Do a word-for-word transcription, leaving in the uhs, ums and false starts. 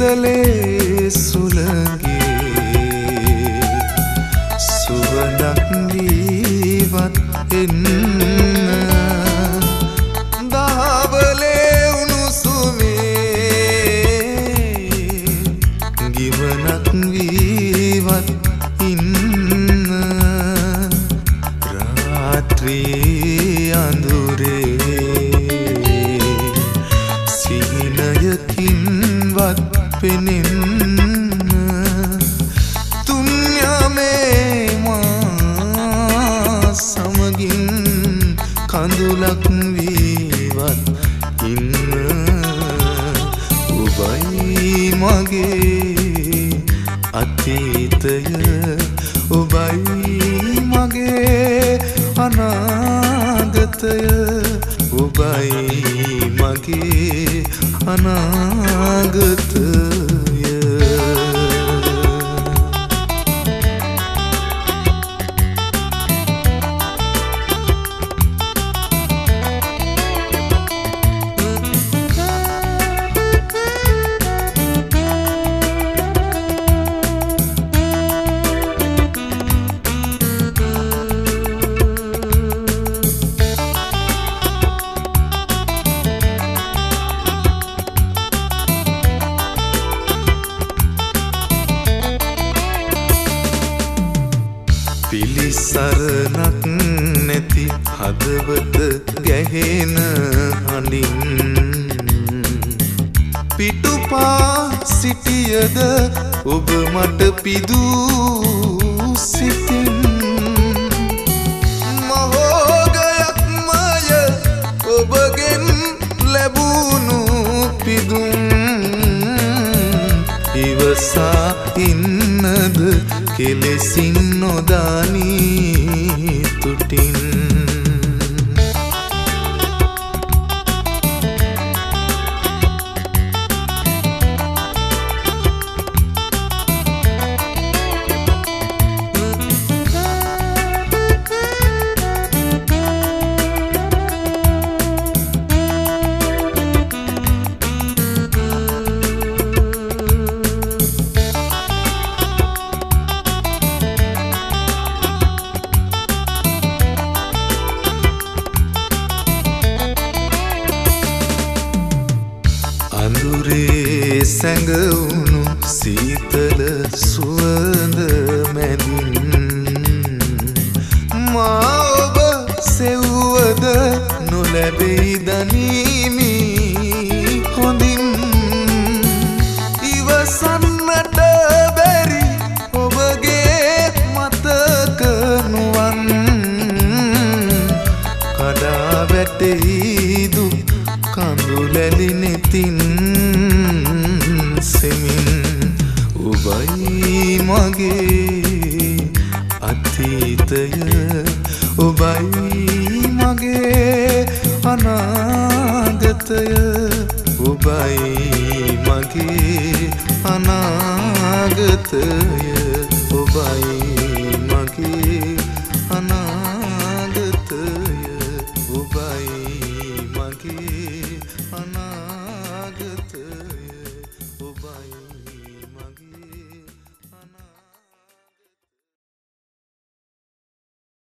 සීතලේ සුළඟේ සුවඳක් වීවත් එන්න දහවලේ උණුසුමේ ගිවනක් වීවත් ඉන්න රාත්‍රියේ අඳුරේ සිහිනයකින්වත් පෙනෙන්න තුන් යමේ මා සමගින් කඳුලක් වීවත් ඉන්න ඔබයි මගේ අතීතය ඔබයි මගේ අනාගතය ඔබයි මගේ අනාගතය පිළිසරණක් නැති හදවත ගැහෙන හඬින් පිටුපා සිටියද ඔබ මට පිදූ සිතින් මහෝගයක්මය ඔබගෙන් ලැබුණු පිදුම් ඉවසා ඉන්නද කෙලෙසින් නොදානී තුටින් අඳුරේ සැඟවුණු සීතල සුවඳ මැදින් මා ඔබ සෙව්වද නොලැබෙයි දනීමි හොඳින් ඉවසන්නට බැරි ඔබගේ මතක නුවන් කඩා වැටෙයි දුක් කඳුලැලි නෙතින් සෙමින් ඔබයි මගේ අතීතය ඔබයි මගේ අනාගතය ඔබයි මගේ අනාගතය ඔබයි